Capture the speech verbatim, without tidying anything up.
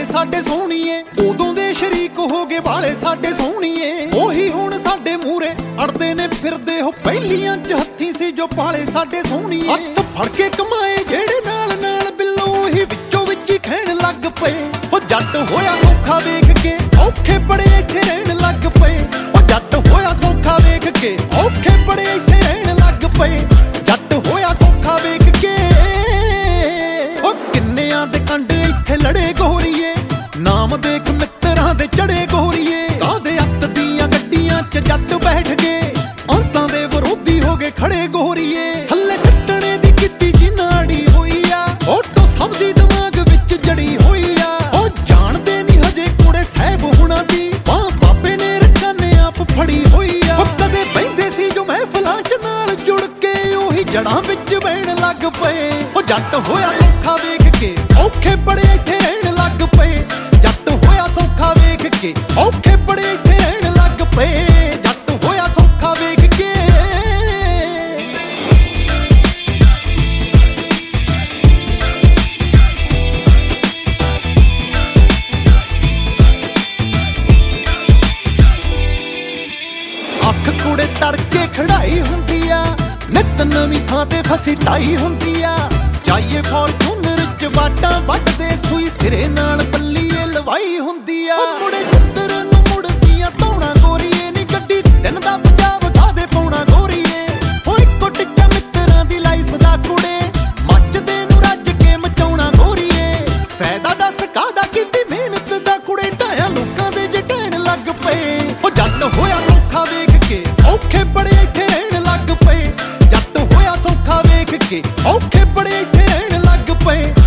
ਵਾਲੇ ਸਾਡੇ ਸੋਹਣੀਏ, ਉਦੋਂ ਦੇ ਸ਼ਰੀਕ ਹੋ ਗਏ ਵਾਲੇ ਸਾਡੇ ਸੋਹਣੀਏ। ਉਹੀ ਹੁਣ ਸਾਡੇ ਮੂਹਰੇ ਅੜਦੇ ਨੇ ਫਿਰਦੇ, ਹੋ ਪਹਿਲੀਆਂ ਚ ਹੱਥੀ ਸੀ ਜੋ ਪਾਲੇ ਸਾਡੇ ਸੋਹਣੀਏ। ਹੱਥ ਫੜ ਕੇ ਕਮਾਏ ਜਿਹੜੇ ਨਾਲ ਨਾਲ ਬਿੱਲੋ, ਹੀ ਵਿੱਚੋਂ ਵਿੱਚ ਹੀ ਖੈਣ ਲੱਗ ਪਏ। ਉਹ ਜੱਟ ਹੋਇਆ ਸੌਖਾ ਵੇਖ ਕੇ ਔਖੇ ਬੜੇ ਇੱਥੇ ਰਹਿਣ ਲੱਗ ਪਏ। ਉਹ ਜੱਟ ਹੋਇਆ ਸੌਖਾ ਵੇਖ ਕੇ ਔਖੇ ਬੜੇ ਇੱਥੇ ਰਹਿਣ ਲੱਗ ਪਏ। ਜੱਟ ਹੋਇਆ ਸੌਖਾ ਵੇਖ ਕੇ ਉਹ ਕਿੰਨਿਆਂ ਦੇ ਕੰਡ ਇੱਥੇ ਲੜੇ ਗੋਰੀਏ। ਨਾਮ ਦੇਖ ਮਿੱਤਰਾਂ ਦੇ ਚੜੇ ਗੋਰੀਏ। ਕਾਹਦੇ ਅੱਤ ਦੀਆਂ ਗੱਡੀਆਂ ਚ ਜੱਟ ਬੈਠ ਗਏ, ਅੰਤਾਂ ਦੇ ਵਿਰੋਧੀ ਹੋ ਗਏ ਖੜੇ ਗੋਰੀਏ। ਥੱਲੇ ਸਿੱਟਣੇ ਦੀ ਕੀਤੀ ਜਿਨਾੜੀ ਹੋਈ ਆ, ਫੋਟੋ ਸਭ ਦੀ ਦਿਮਾਗ ਵਿੱਚ ਜੜੀ ਹੋਈ ਆ। ਉਹ ਜਾਣਦੇ ਨਹੀਂ ਹਜੇ ਕੁੜੇ ਸਹਿਬ ਹੁਣਾਂ ਦੀ, ਬਾਹ ਬਾਬੇ ਨੇ ਰੱਖਾਂ ਨੇ ਆਪ ਫੜੀ ਹੋਈ ਆ। ਉਹ ਕਦੇ ਬਹਿੰਦੇ ਸੀ ਜੋ ਮਹਿਫਲਾਂ ਚ ਨਾਲ ਜੁੜ ਕੇ, ਉਹੀ ਜੜਾਂ ਵਿੱਚ ਬਹਿਣ ਲੱਗ ਪਏ। ਉਹ ਜੱਟ ਹੋਇਆ ਸੌਖਾ ਵੇਖ ਕੇ ਔਖੇ ਬੜੇ ਇੱਥੇ ਰਹਿਣ ਲੱਗ ਪਏ। ਜੱਟ ਹੋਇਆ ਸੌਖਾ ਵੇਖ ਕੇ ਔਖੇ ਬੜੇ ਇੱਥੇ ਰਹਿਣ ਲੱਗ ਪਏ। ਜੱਟ ਹੋਇਆ ਸੌਖਾ ਵੇਖ ਕੇ। ਅੱਖ ਕੁੜੇ ਤੜਕੇ ਖੜਾਈ ਹੁੰਦੀ ਆ, ਨਿੱਤ ਨਵੀਂ ਥਾਂ ਤੇ ਫਸੀ ਢਾਈ ਹੁੰਦੀ ਆ। ਜਾਈਏ ਫੋਰਚੂਨਰ ਚ ਵਾਟਾਂ ਵੱਟਦੇ, ਸੂਈ ਸਿਰੇ ਨਾਲ ਪੱਲੀਏ ਲਵਾਈ ਹੁੰਦੀ ਆ। ਮੁੜੇ ਜਿੱਧਰ ਨੂੰ ਮੁੜਦੀਆਂ ਧੌਣਾ ਗੋਰੀਏ, ਨੀ ਗੱਡੀ ਦਿਨ ਦਾ ਪੰਜਾਬ ਖਾਦੇ ਪਾਉਣਾ ਗੋਰੀਏ। ਹੋ ਇੱਕੋ ਟਿੱਕਾ ਮਿੱਤਰਾਂ ਦੀ ਲਾਈਫ ਦਾ ਕੁੜੇ, ਮੱਚਦੇ ਨੂੰ ਰੱਜ ਕੇ ਮਚਾਉਣਾ ਗੋਰੀਏ। ਫਾਇਦਾ ਦੱਸ ਕਾਹਦਾ ਕੀਤੀ ਮਿਹਨਤ ਦਾ ਕੁੜੇ, ਢਾਇਆ ਲੋਕਾਂ ਦੇ ਜਟੈਣ ਲੱਗ ਪਏ। ਉਹ ਜੱਟ ਹੋਇਆ ਸੌਖਾ ਵੇਖ ਕੇ ਔਖੇ ਬੜੇ ਇੱਥੇ ਰਹਿਣ ਲੱਗ ਪਏ। ਜੱਟ ਹੋਇਆ ਸੌਖਾ ਵੇਖ ਕੇ ਔਖੇ ਬੜੇ ਇੱਥੇ ਰਹਿਣ ਲੱਗ ਪਏ।